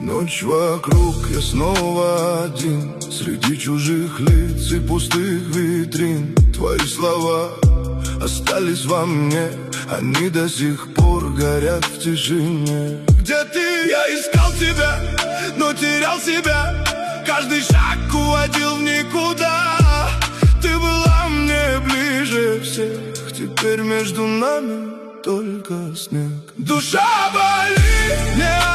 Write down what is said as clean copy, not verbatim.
Ночь вокруг, я снова один, среди чужих лиц и пустых витрин. Твои слова остались во мне, они до сих пор горят в тишине. Где ты? Я искал тебя, но терял себя. Каждый шаг уводил в никуда. Ты была мне ближе всех, теперь между нами только снег. Душа болит, не